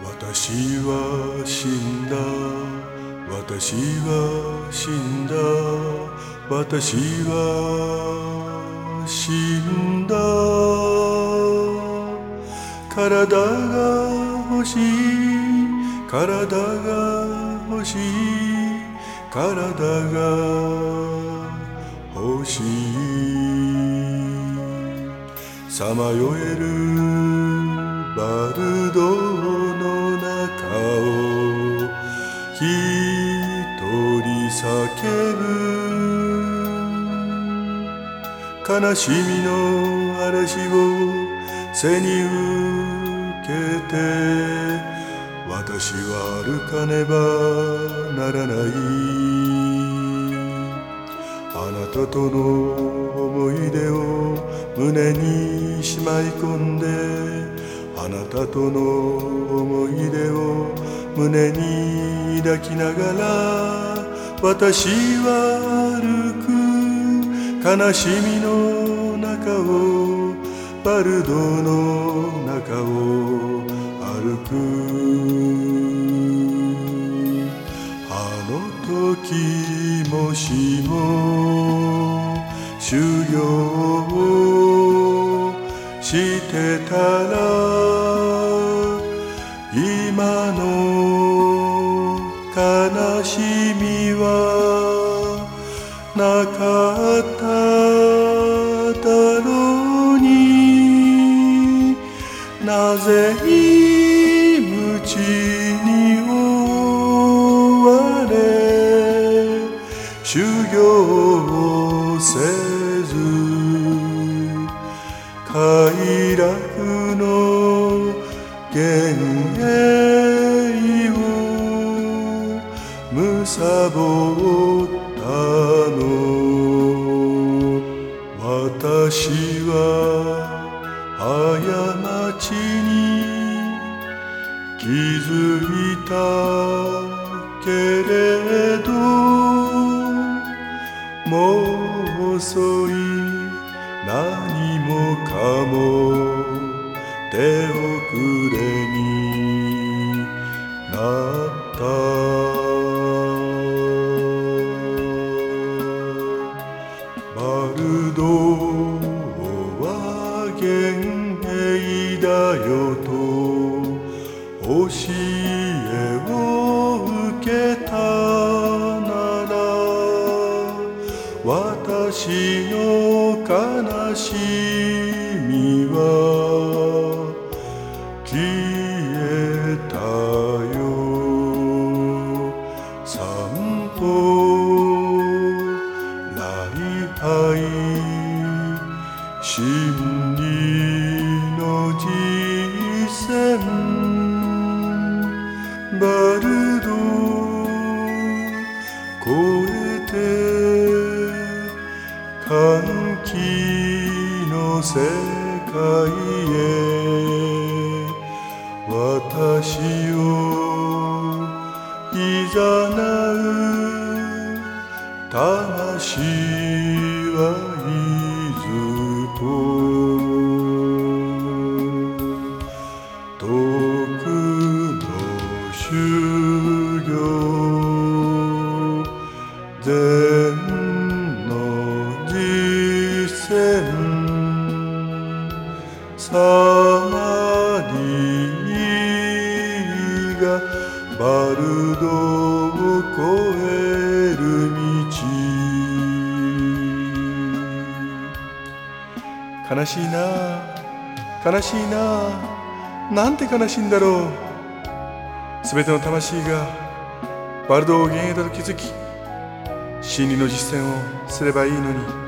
私は死んだ、私は死んだ、私は死んだ。体が欲しい、体が欲しい、体が欲しい。さまよえるバルドの中を一人叫ぶ。悲しみの嵐を背に受けて私は歩かねばならない。あなたとの思い出を胸にしまい込んで、あなたとの思い出を胸に抱きながら私は歩く。悲しみの中を、バルドの中を歩く。あの時もしも修行をしてたら今の悲しみはなかっただろうに。なぜ無知に追われ修行をせず快楽の幻影を貪ったの。私は過ちに気づいたけれど、もう遅い。何もかも手遅れになった。バルドは幻影だよと教えを受けたなら、私の悲しみは消えたよ。散歩礼拝真理の実践、バルド越えて歓喜の世界へ私をいざなう。魂はいずこ遠くの修行善の実践サマディがバルドを越える道。悲しいな、悲しいな、なんて悲しいんだろう。すべての魂がバルドを幻影だと気づき真理の実践をすればいいのに。